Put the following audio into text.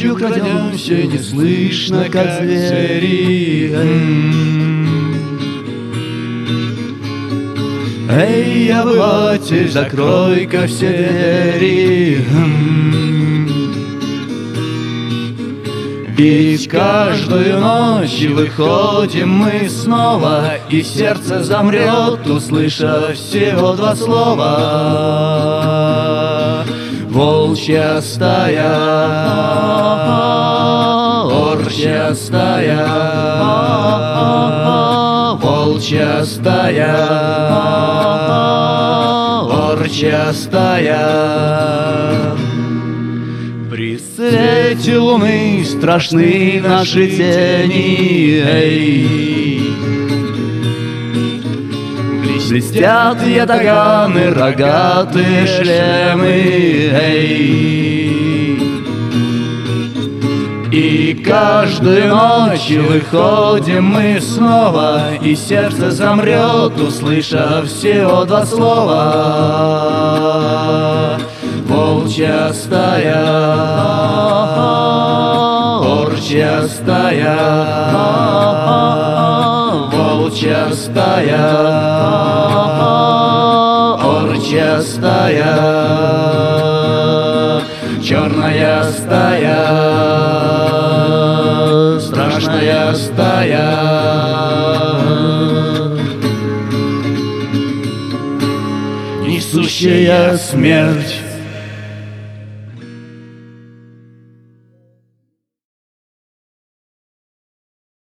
Ночью крадемся, не слышно, как звери. Эй, обыватель, закрой-ка все двери. Ведь каждую ночь выходим мы снова, и сердце замрет, услышав всего два слова. Волчья стая, орчья стая, волчья стая, орчья стая. При свете луны страшны наши тени, эй. Блестят ятаганы, рогатые шлемы, эй. И каждую ночь выходим мы снова, и сердце замрет, услышав всего два слова. Волчья стая, орчья стая, волчья стая, орчья стая, черная стая, страшная стая. Несущая смерть